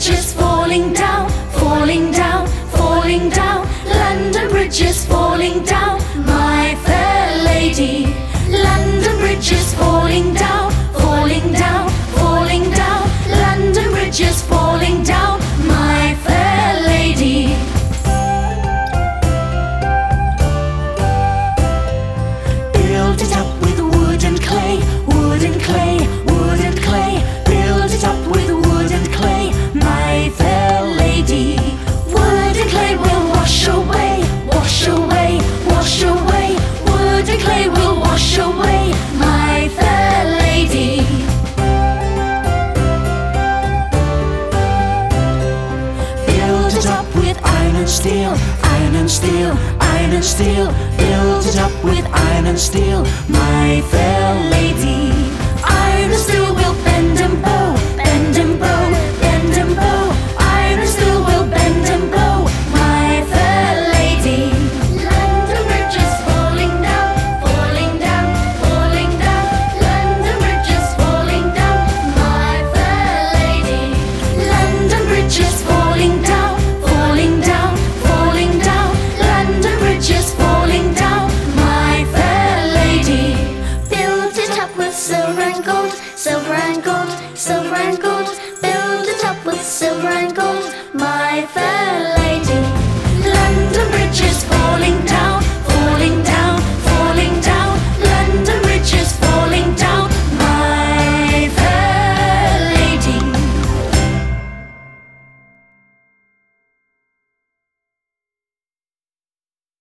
bridges falling down, falling down, falling down. London Bridge is falling down, my fair lady. London Bridge is falling down, falling down, falling down. London Bridge is falling down, my fair lady. Build it up with wood and clay, wood and clay, wood and clay. Build it up with wood and clay, my fair lady. Wood and clay will wash away, wash away, wash away. Wood and clay will wash away, my fair lady. Build it up with iron and steel, iron and steel, iron and steel. Build it up with iron and steel, my fair lady.